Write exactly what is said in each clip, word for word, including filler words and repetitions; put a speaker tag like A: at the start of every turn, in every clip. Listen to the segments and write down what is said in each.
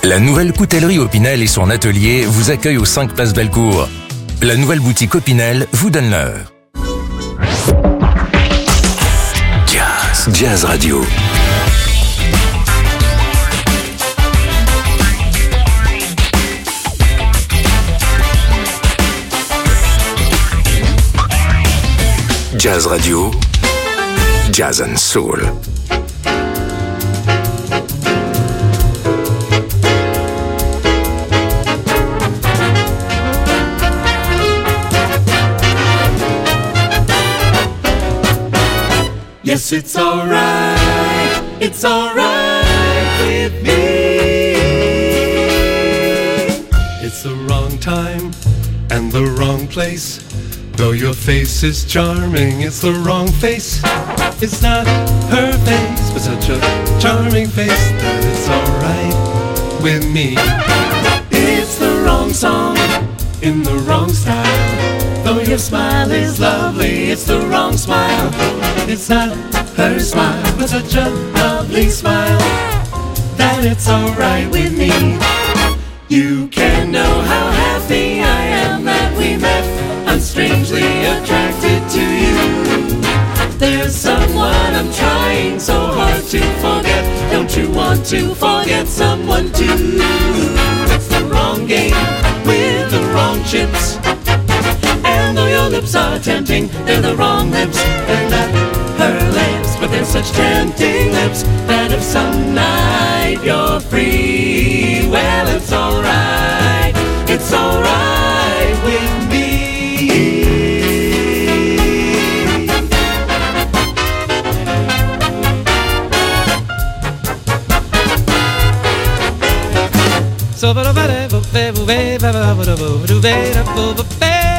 A: La nouvelle coutellerie Opinel et son atelier vous accueillent aux cinq places Bellecour. La nouvelle boutique Opinel vous donne l'heure. Jazz, Jazz Radio. Jazz Radio, Jazz and Soul.
B: Yes, it's alright, it's alright with me. It's the wrong time and the wrong place. Though your face is charming, it's the wrong face. It's not her face, but such a charming face that it's alright with me. It's the wrong song in the wrong style. Though your smile is lovely, it's the wrong smile. It's not her smile, but such a lovely smile that it's alright with me. You can know how happy I am that we met. I'm strangely attracted to you. There's someone I'm trying so hard to forget. Don't you want to forget someone too? It's the wrong game with the wrong chips. And though your lips are tempting, they're the wrong lips. They're not her lips, but they're such tempting lips that if some night you're free, well, it's alright, it's alright with me. So ba ba ba ba ba ba ba ba ba ba ba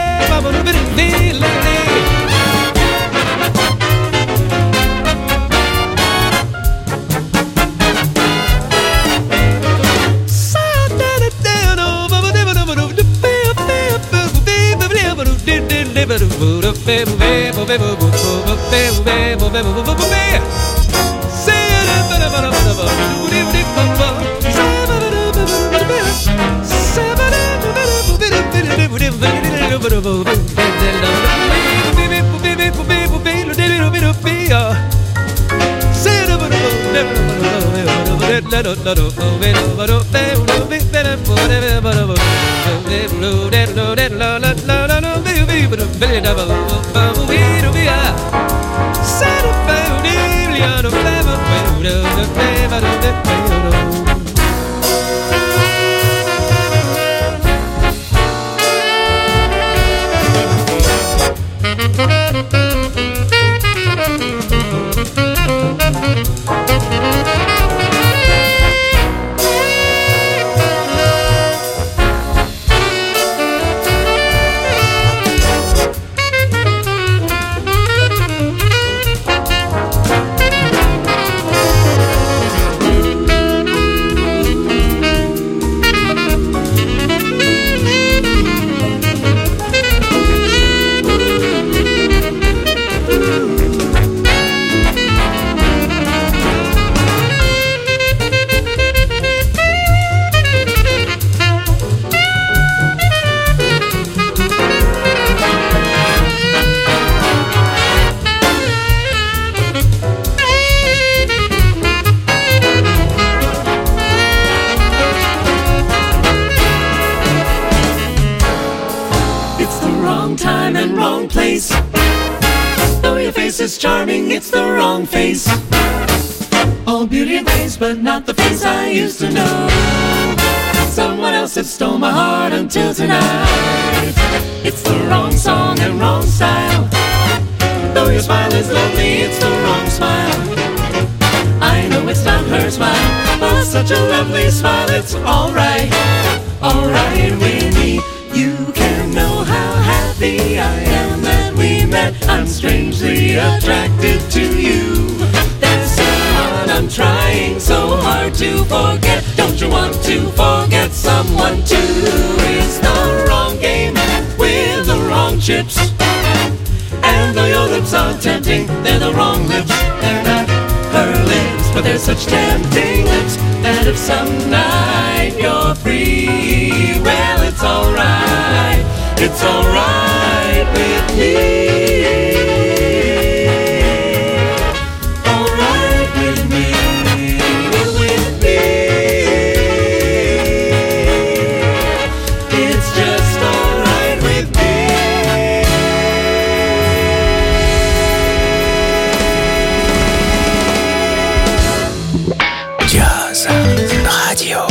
B: is charming, it's the wrong face. All beauty and grace, but not the face I used to know. Someone else had stole my heart until tonight. It's the wrong song and wrong style. Though your smile is lovely, it's the wrong smile. I know it's not her smile, but such a lovely smile, it's alright, alright with me. You can know how happy I am that we met. I'm strangely attracted to you. There's someone I'm trying so hard to forget. Don't you want to forget someone too? It's the wrong game with the wrong chips. And though your lips are tempting, they're the wrong lips. They're not her lips, but they're such tempting lips that if some night you're free, well, it's alright, it's alright with me. Alright with me, with me. It's just alright with me.
A: Jazz Radio.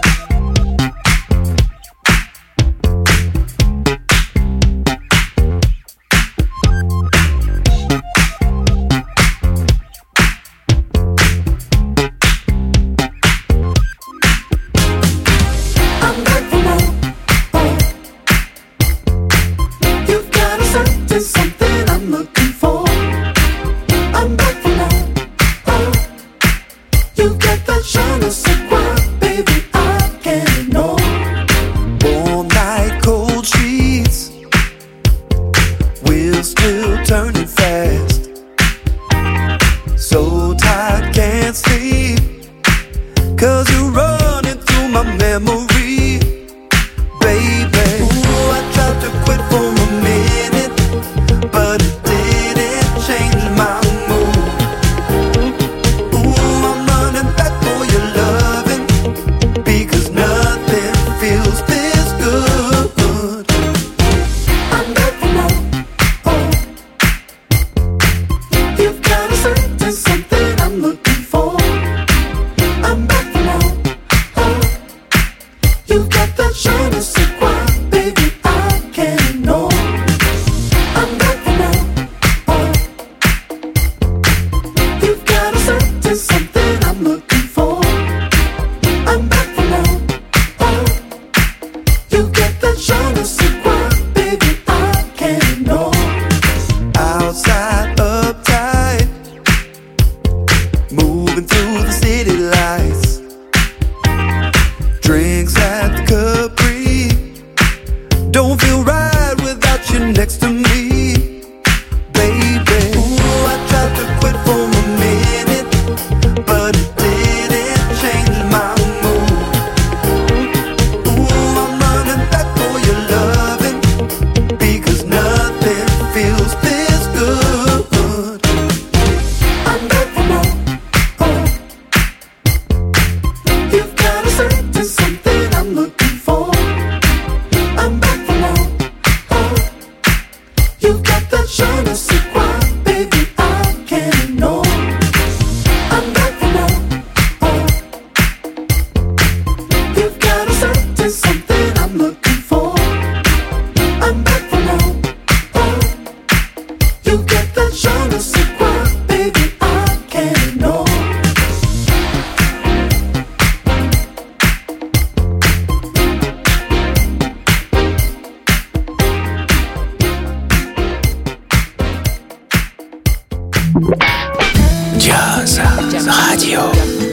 A: Jazz Radio.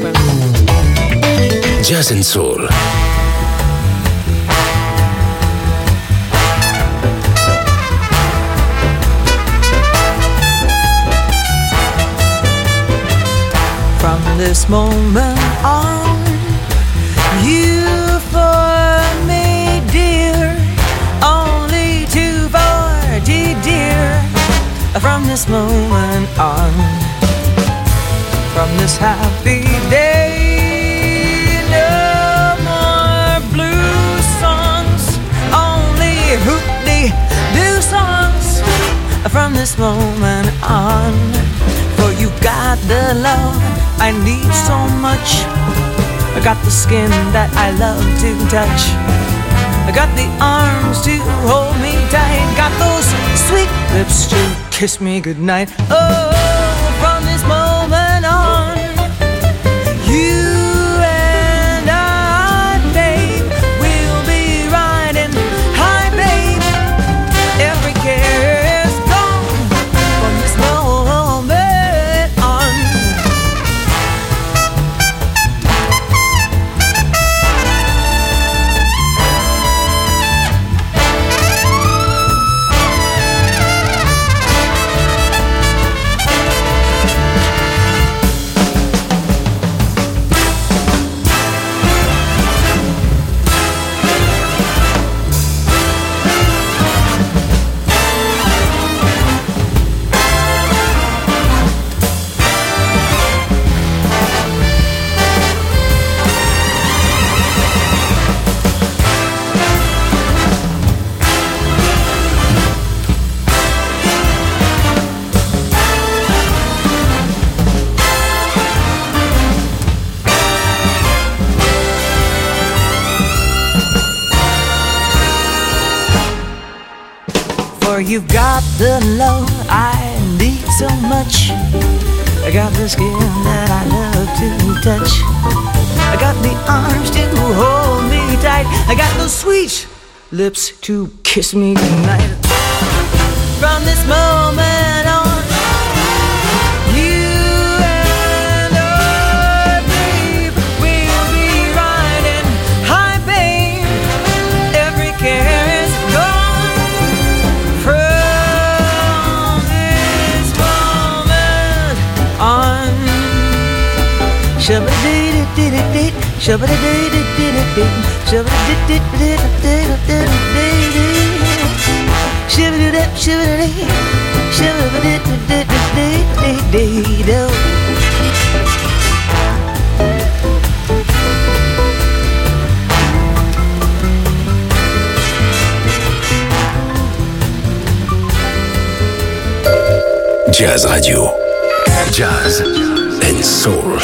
A: Jazz and Soul.
C: From this moment on, you for me, dear, only two forty, dear. From this moment on, from this happy day, no more blue songs, only hoop-dee-doo songs. From this moment on, for you got the love I need so much. I got the skin that I love to touch. I got the arms to hold me tight. Got those sweet lips to kiss me goodnight. Oh, from this moment on, you and I, babe, will be riding high, babe. Every care is gone from this moment on. you've got the love I need so much. I got the skin that I love to touch. I got the arms to hold me tight. I got those sweet lips to kiss me tonight. From this moment on, you and I, babe, we'll be riding high, babe. Every care is gone. From this moment on, shabba-dee-dee-dee-dee, shabba-dee-dee-dee-dee, shabba-dee-dee-dee-dee-dee-dee. Shiver-dee-dee, shiver-dee-dee, shiver-dee-dee-dee-dee-dee-dee-dee-dee.
A: Jazz Radio. Jazz and Soul.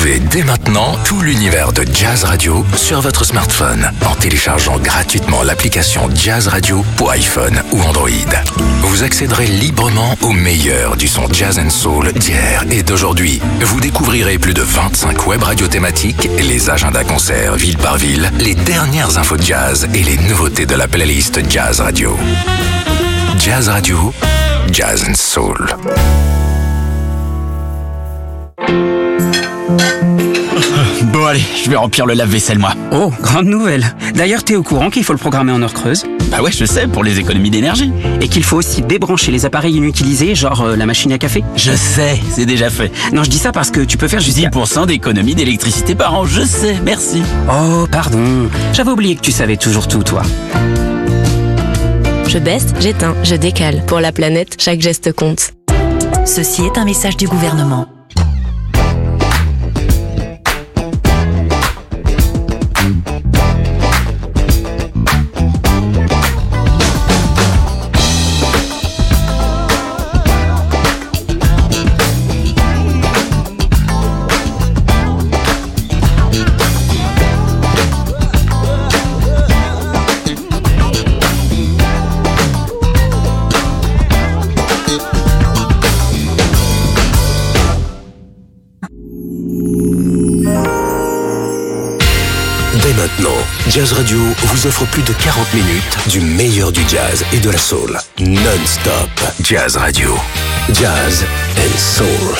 A: Retrouvez dès maintenant tout l'univers de Jazz Radio sur votre smartphone en téléchargeant gratuitement l'application Jazz Radio pour iPhone ou Android. Vous accéderez librement au meilleur du son Jazz and Soul d'hier et d'aujourd'hui. Vous découvrirez plus de vingt-cinq web radios thématiques, les agendas concerts ville par ville, les dernières infos de jazz et les nouveautés de la playlist Jazz Radio. Jazz Radio, Jazz and Soul.
D: Bon allez, je vais remplir le lave-vaisselle moi.
E: Oh, grande nouvelle. D'ailleurs, t'es au courant qu'il faut le programmer en heure creuse?
D: Bah ouais, je sais, pour les économies d'énergie.
E: Et qu'il faut aussi débrancher les appareils inutilisés, genre euh, la machine à café?
D: Je sais, c'est déjà fait.
E: Non, je dis ça parce que tu peux faire jusqu'à
D: dix pour cent d'économie d'électricité par an, je sais, merci.
E: Oh, pardon. J'avais oublié que tu savais toujours tout, toi.
F: Je baisse, j'éteins, je décale. Pour la planète, chaque geste compte.
G: Ceci est un message du gouvernement.
A: Maintenant, Jazz Radio vous offre plus de quarante minutes du meilleur du jazz et de la soul. Non-stop. Jazz Radio. Jazz and Soul.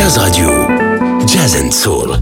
A: Jazz Radio, Jazz and Soul.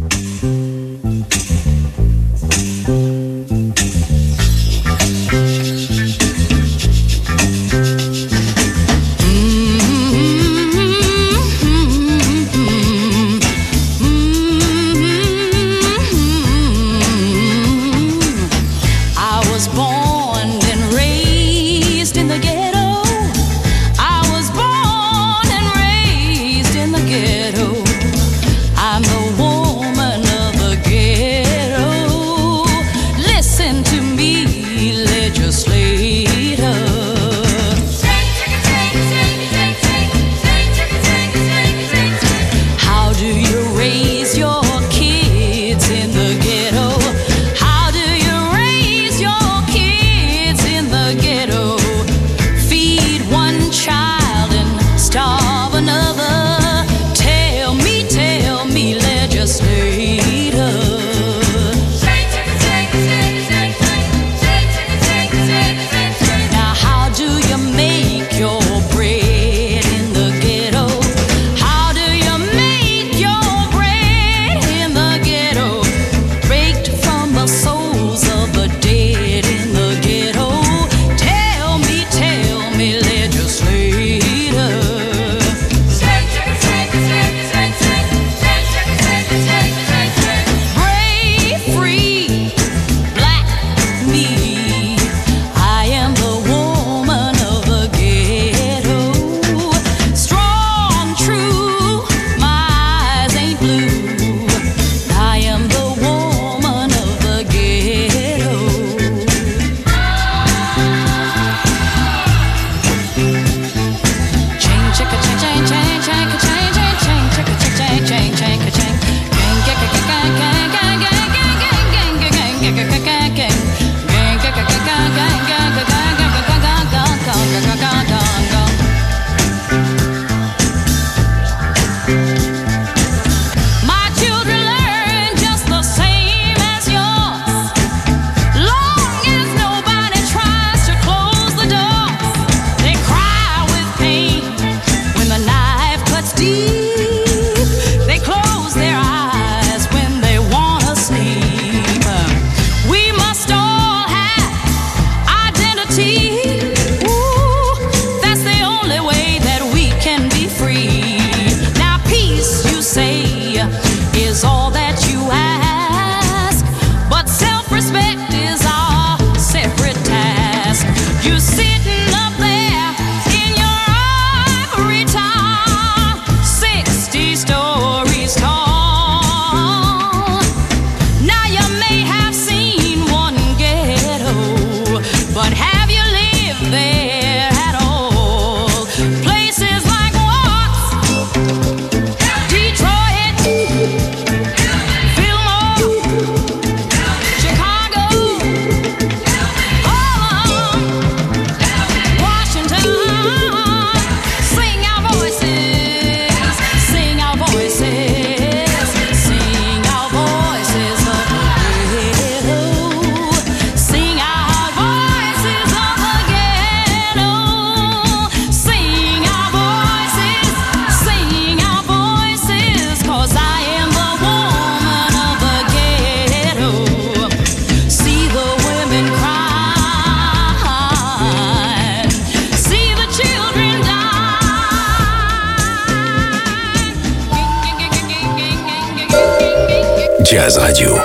A: Jazz Radio.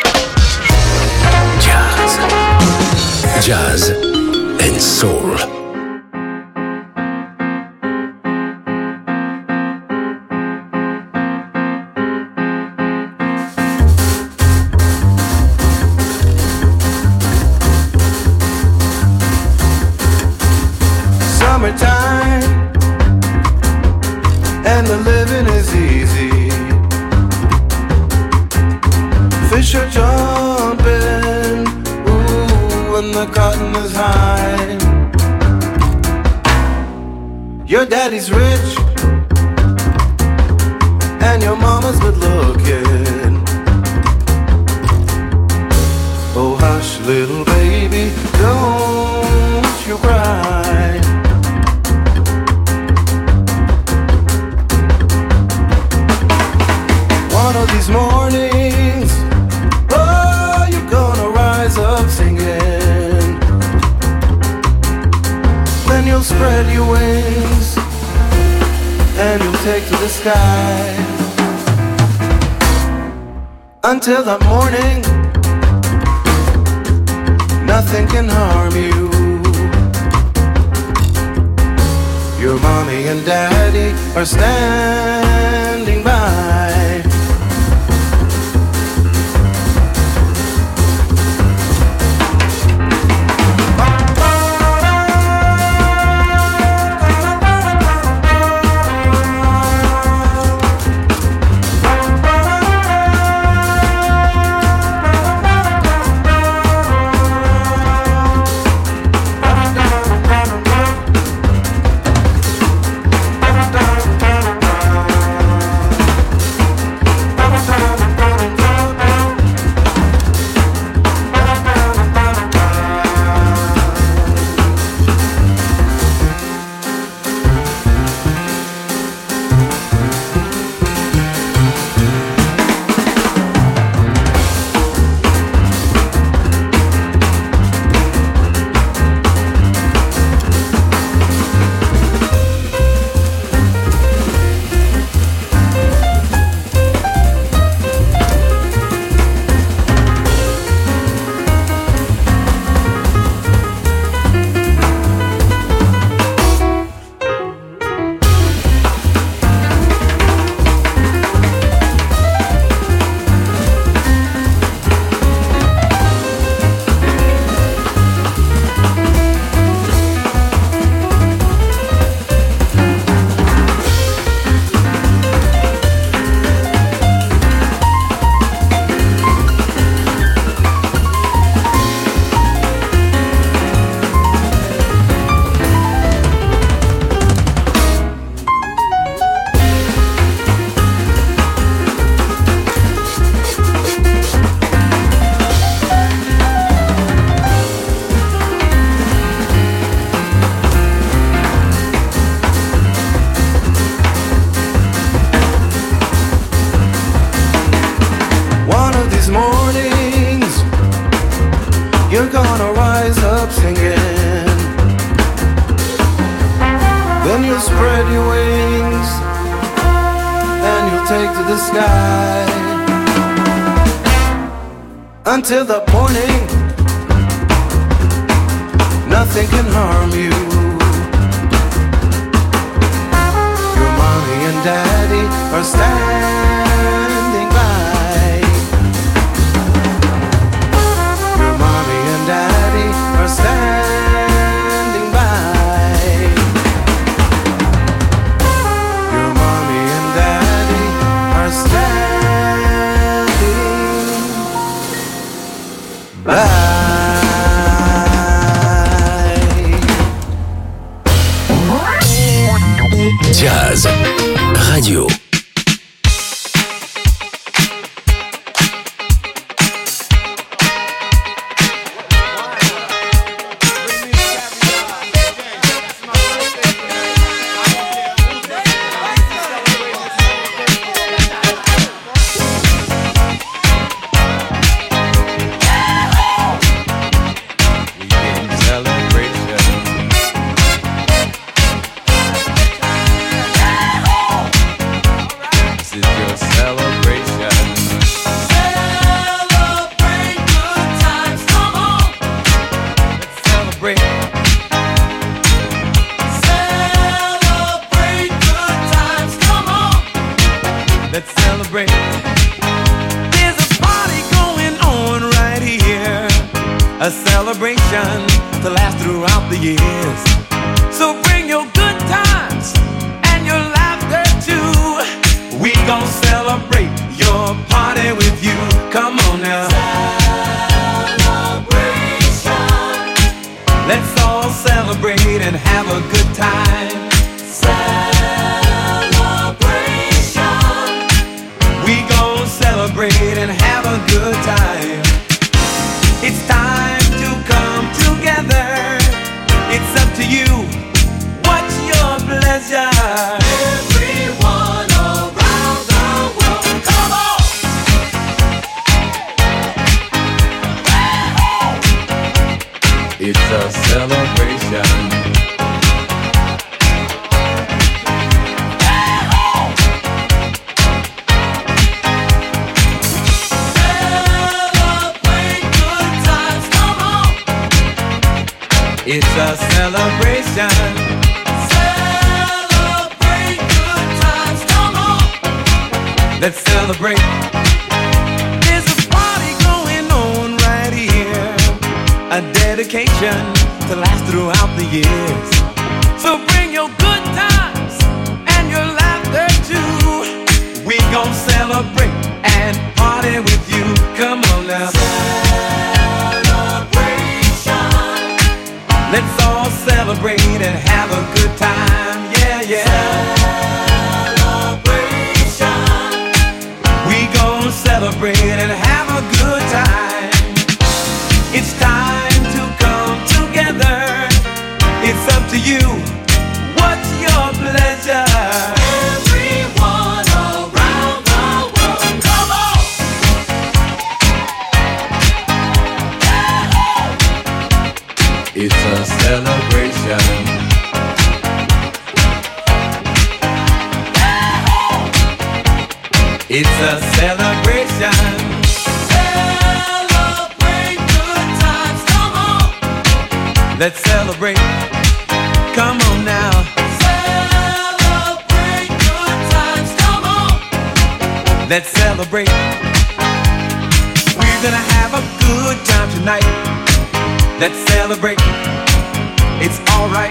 A: Jazz. Jazz and Soul.
H: Summertime and the living is easy. Fish are jumping, ooh, and the cotton is high. Your daddy's rich, and your mama's good looking. Oh hush, little baby, don't you cry. of these mornings, oh, you're gonna rise up singing. Then you'll spread your wings and you'll take to the sky. Until that morning, nothing can harm you. Your mommy and daddy are standing by. Until the morning, nothing can harm you. Your mommy and daddy are standing by. Your mommy and daddy are standing by. Your mommy and daddy are standing
A: Jazz Radio.
I: Everyone around the world, come on! It's a celebration. Celebrate good times, come on. Let's celebrate. There's a party going on right here, a dedication to last throughout the years. So bring your good times and your laughter too. We gon' celebrate and party with you. Come on now. Let's all celebrate and have a good time, yeah, yeah. Celebration. We gon' celebrate and have a good time. It's time to come together. It's up to you. What's your pleasure? Everyone around the world, come on. It's a celebration. It's a celebration. Celebrate good times, come on. Let's celebrate. Come on now. Celebrate good times, come on. Let's celebrate. We're gonna have a good time tonight. Let's celebrate. It's alright.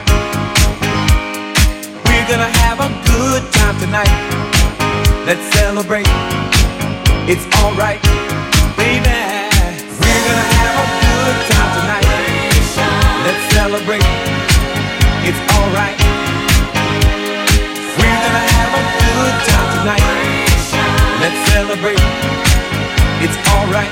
I: We're gonna have a good time tonight. Let's celebrate. It's alright, baby. We're gonna have a good time tonight. Let's celebrate. It's alright. We're gonna have a good time tonight. Let's celebrate. It's alright.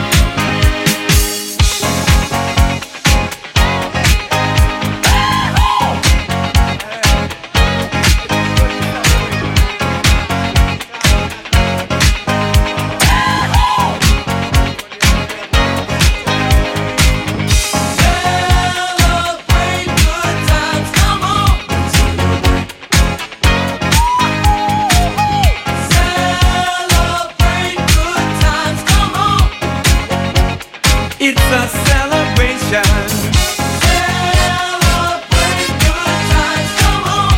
I: It's a celebration. Celebrate good times, come on.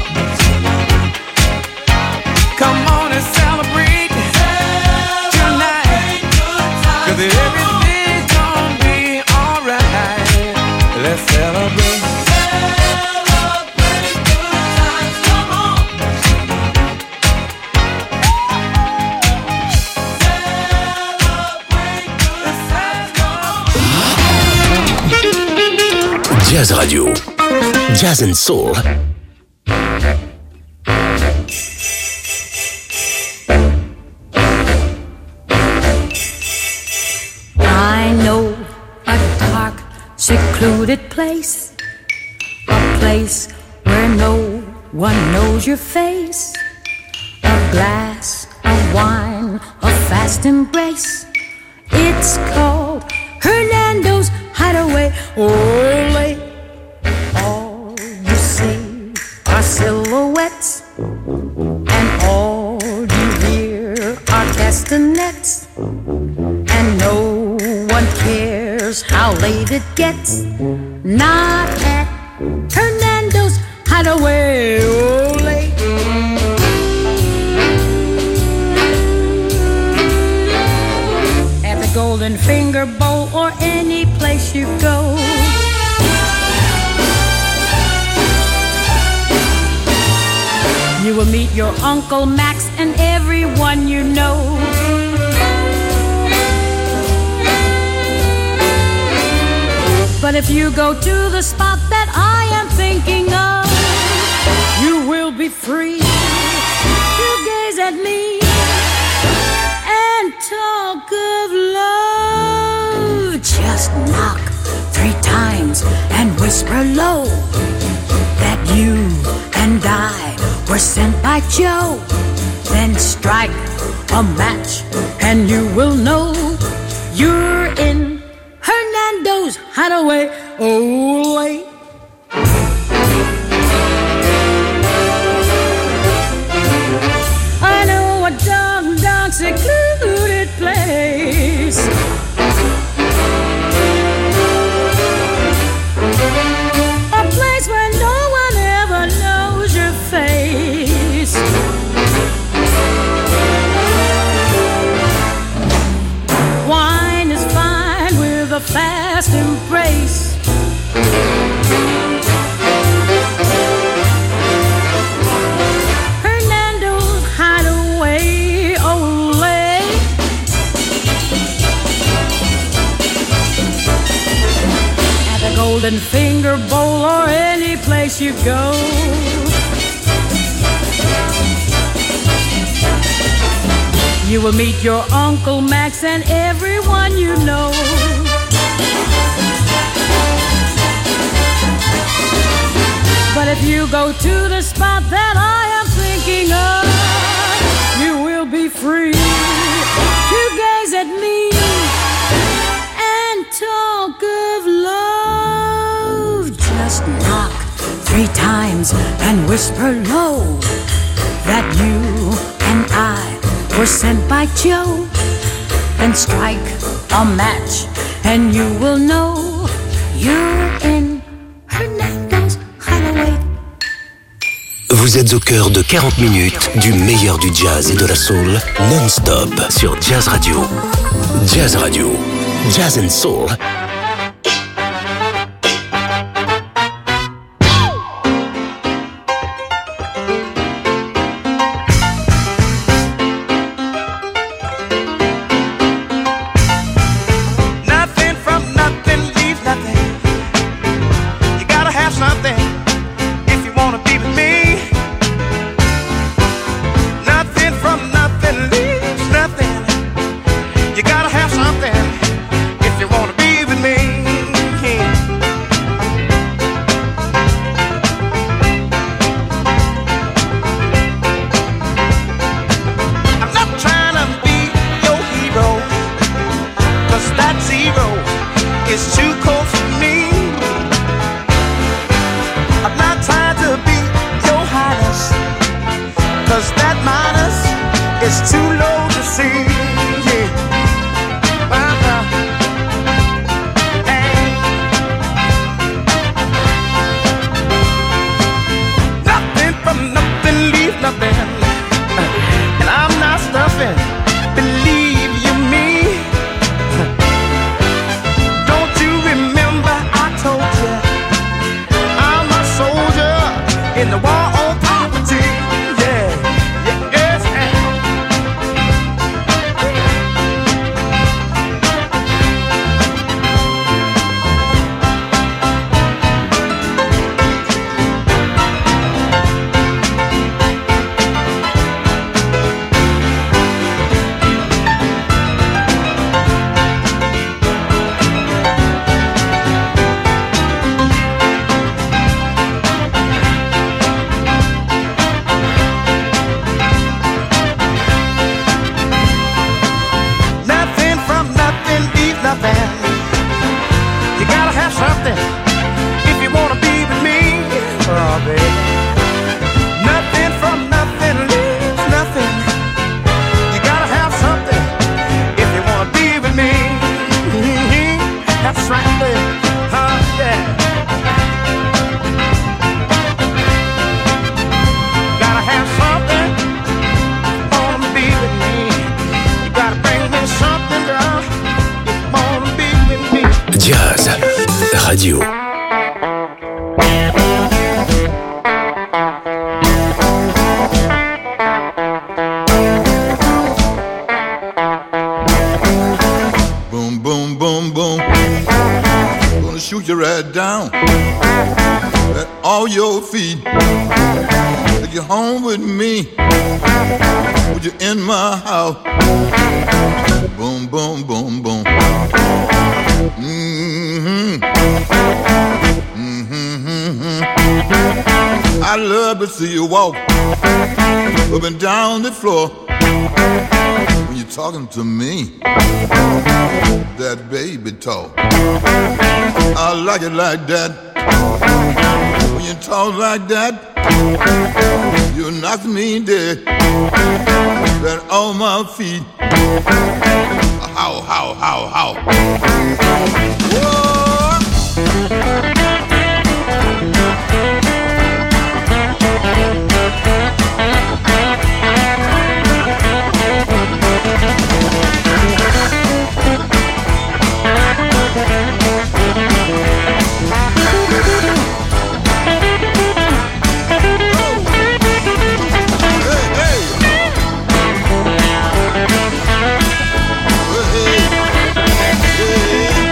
I: Come on and celebrate tonight. Cause everything's gonna be alright. Let's celebrate. Celebrate good times, come on. Celebrate good times, come on.
A: Jazz Radio, Jazz and Soul.
J: I know a dark, secluded place, a place where no one knows your face. A glass of wine, a fast embrace. It's called Hernando's Hideaway. Ole, all you see are silhouettes, and all you hear are castanets, and no one cares how late it gets. Not at Hernando's Hideaway. Ole. At the Golden Finger Bowl or any place you go, you will meet your Uncle Max and everyone you know. But if you go to the spot that I am thinking of, you will be free to gaze at me and talk of love. Just knock three times and whisper low that you and I were sent by Joe. Then strike a match and you will know you're in Hernando's Hideaway. Ole. I know a dark, dark, secluded place. Golden Finger Bowl or any place you go. You will meet your Uncle Max and everyone you know. But if you go to the spot that I am thinking of, you will be free to gaze at me and talk of love. Just knock three times and whisper low that you and I were sent by Joe. Then strike a match and you will know you're in Hernando's Hideaway.
K: Vous êtes au cœur de quarante minutes du meilleur du jazz et de la soul non-stop sur Jazz Radio. Jazz Radio. Jazz and Soul. Radio.
L: Boom, boom, boom, boom. Gonna shoot you right down at all your feet. Take you home with me. Put you in my house. Boom, boom, boom, boom. Mm-hmm. Mm-hmm, mm-hmm. I love to see you walk up and down the floor when you're talking to me. That baby talk, I like it like that. When you talk like that, you knock me dead. That on my feet. How, how, how, how. Whoa. Yeah.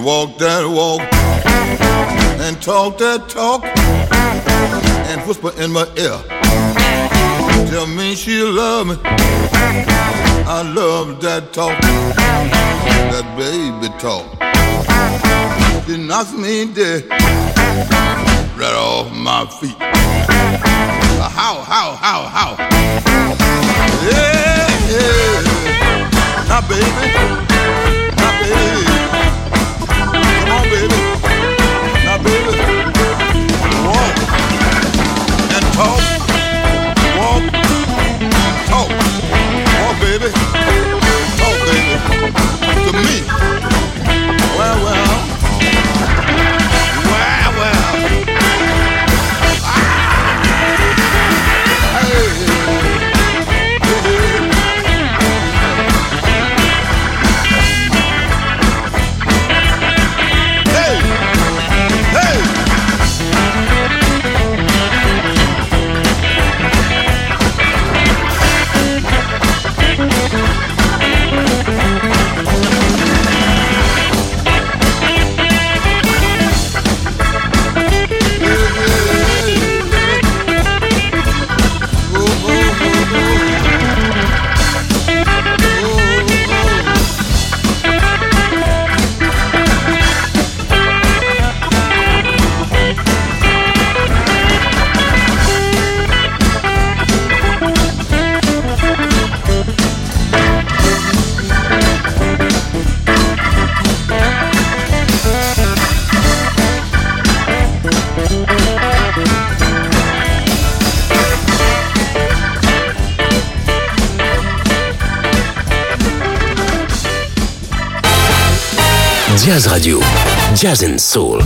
L: walk that walk and talk that talk and whisper in my ear. Tell me she love me. I love that talk, that baby talk. She knocks me dead right off my feet. How, how, how, how? Yeah, yeah. Now, baby, now, baby. Come on, baby. Now, baby. Walk and talk. Walk, talk. Walk, baby. Talk, baby. To me. Well, well. Well, well. Ah. Hey.
K: Jazz Radio, Jazz and Soul.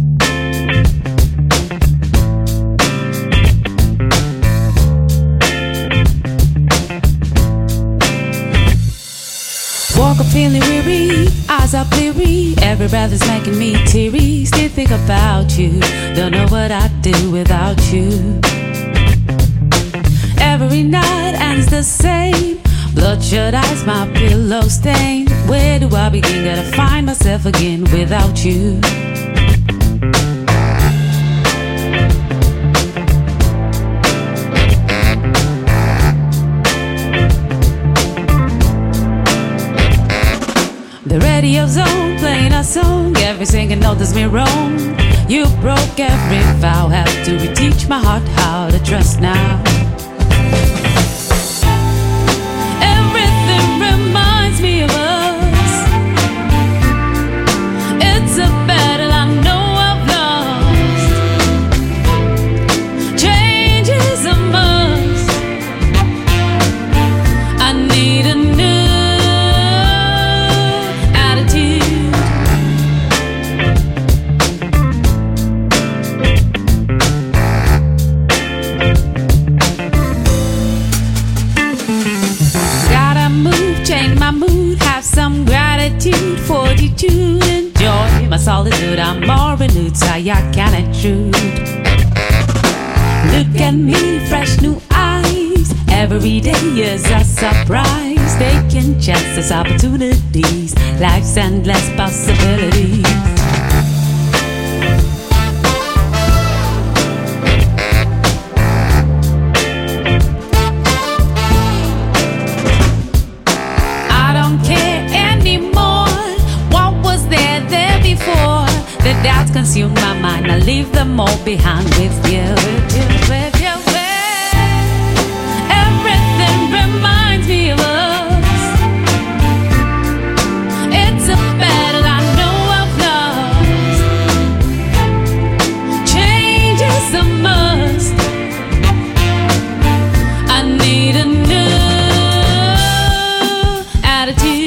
M: Walk up feeling weary, eyes are bleary, every breath is making me teary. Still think about you, don't know what I'd do without you. Every night ends the same, bloodshot eyes, my pillow stained. Where do I begin? Gotta find myself again without you. The radio's on, playing a song, every single note does me wrong. You broke every vow, have to reteach my heart how to trust now. Everything reminds me of us. It's a battle I know I've lost. Change is a must. I need a new some gratitude, fortitude, enjoy my solitude. I'm more renewed, so I can't intrude. Look at me, fresh new eyes. Every day is a surprise. Taking chances, opportunities, life's endless possibilities. The doubts consume my mind, I leave them all behind with you, with you, with you, with everything reminds me of us. It's a battle I know I've lost. Change is a must. I need a new attitude.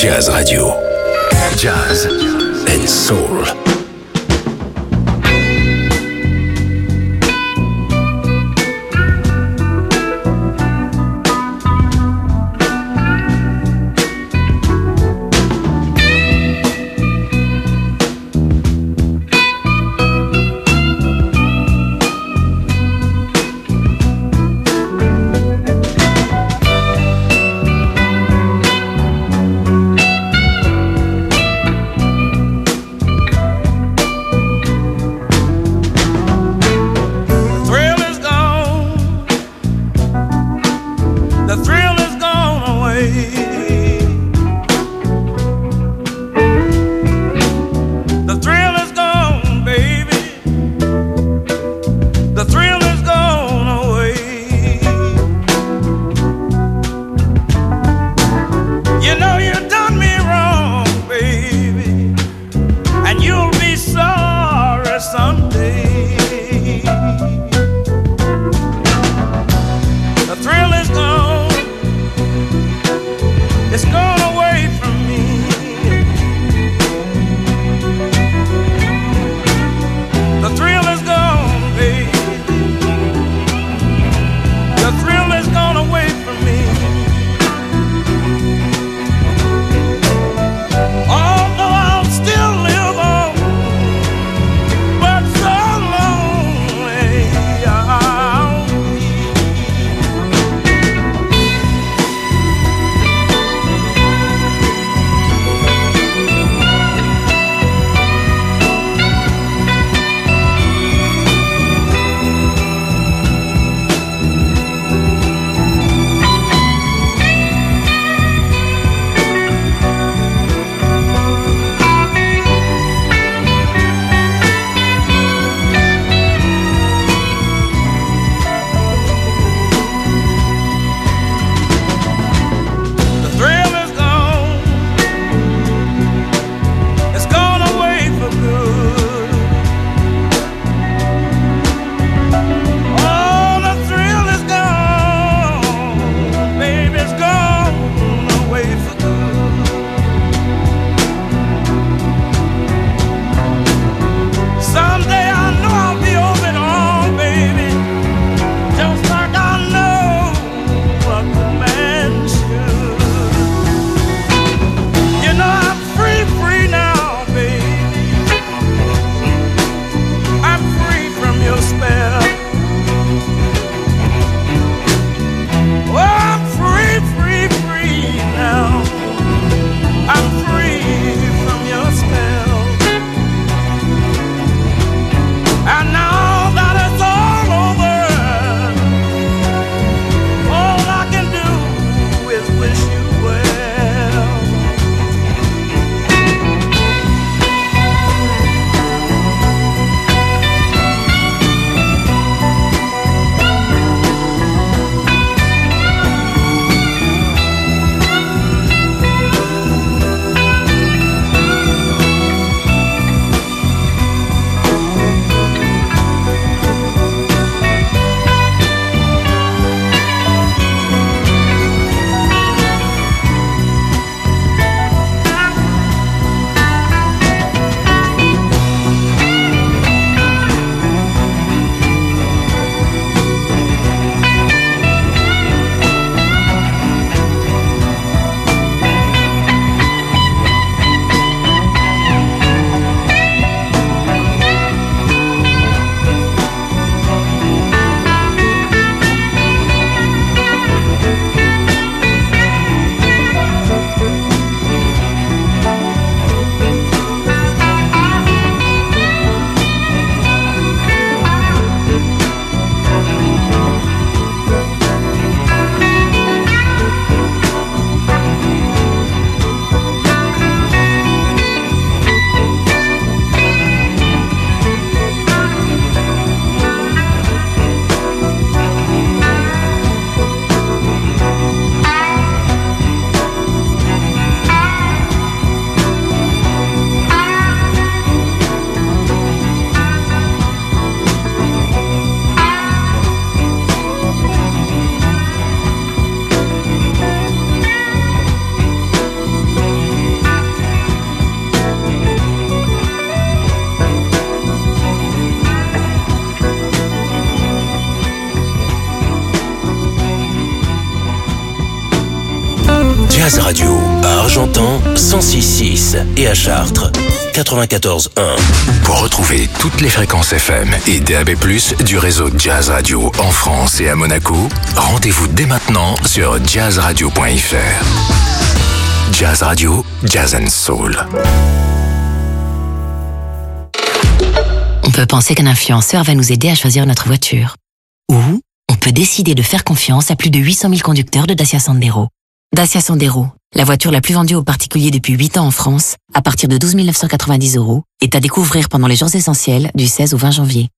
K: Jazz Radio. Jazz and Soul. Jazz Radio à Argentan cent six virgule six et à Chartres quatre-vingt-quatorze virgule un.
A: Pour retrouver toutes les fréquences F M et D A B plus, du réseau Jazz Radio en France et à Monaco, rendez-vous dès maintenant sur jazz radio point f r. Jazz Radio, Jazz and Soul.
G: On peut penser qu'un influenceur va nous aider à choisir notre voiture. Ou on peut décider de faire confiance à plus de huit cent mille conducteurs de Dacia Sandero. Dacia Sandero, la voiture la plus vendue aux particuliers depuis huit ans en France, à partir de douze mille neuf cent quatre-vingt-dix euros, est à découvrir pendant les jours essentiels du seize au vingt janvier.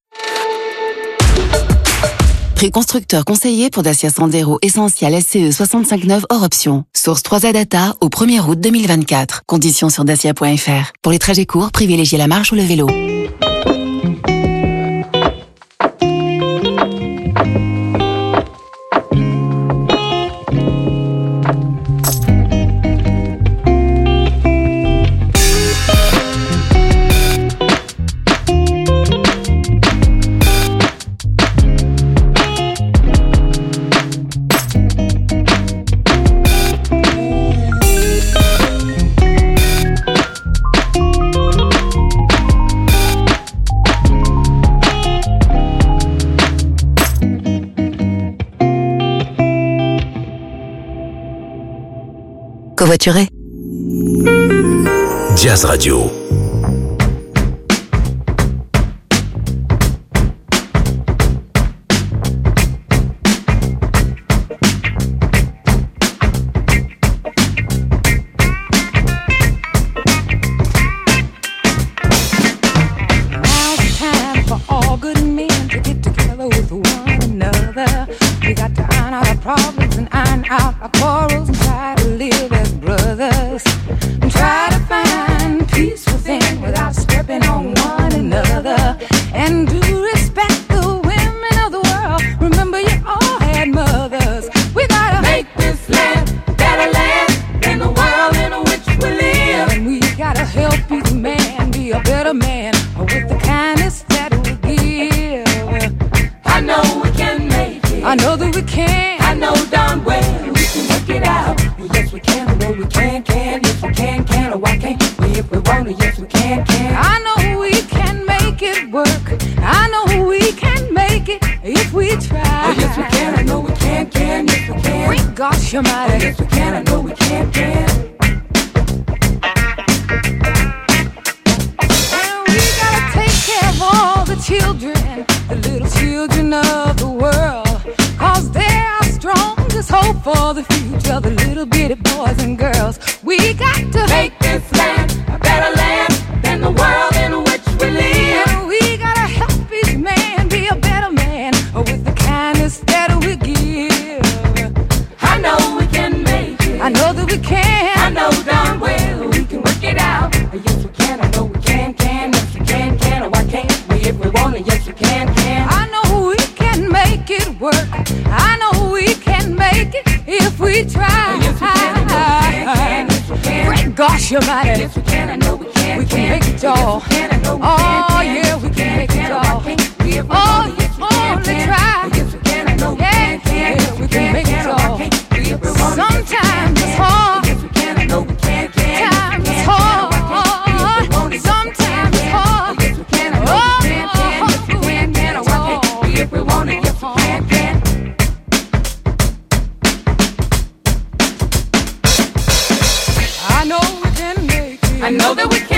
N: Prix constructeur conseillé pour Dacia Sandero Essential S C E soixante-cinq neuf hors option. Source trois A Data au premier août deux mille vingt-quatre. Conditions sur dacia point f r. Pour les trajets courts, privilégiez la marche ou le vélo.
G: Covoituré.
K: Jazz Radio.
I: I know that we